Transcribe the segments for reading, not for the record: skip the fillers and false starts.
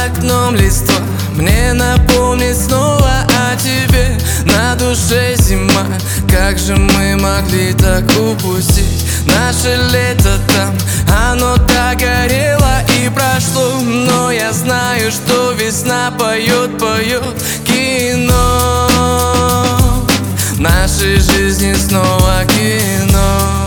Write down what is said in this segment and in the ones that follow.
окном листва мне напомнит снова о тебе. На душе зима, как же мы могли так упустить наше лето там? Оно так горело и прошло, но я знаю, что весна поет, поет кино. В нашей жизни снова кино.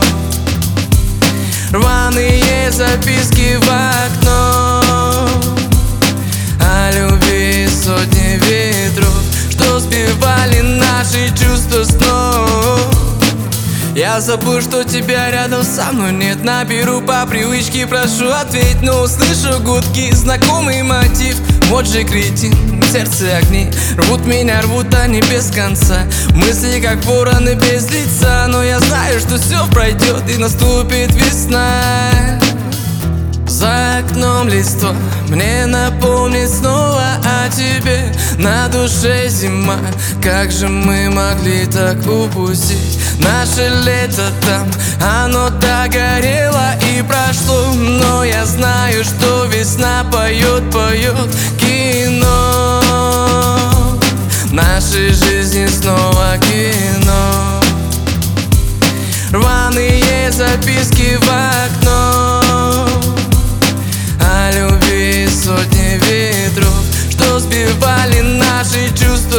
Рваные записки в окно, о любви сотни ветров, что сбивали наши чувства с ног. Я забыл, что тебя рядом со мной нет. Наберу по привычке, прошу ответь, но услышу гудки, знакомый мотив. Вот же кретин, в сердце огни рвут меня, рвут они без конца. Мысли как вороны без лица, но я знаю, что все пройдет и наступит весна. За окном листва мне напомнит снова о тебе. На душе зима, как же мы могли так упустить наше лето там? Оно так горело и прошло, но я знаю, что весна поет, поет кино. В нашей жизни снова кино. Рваные записки в окно, о любви сотни ветров, что сбивали наши чувства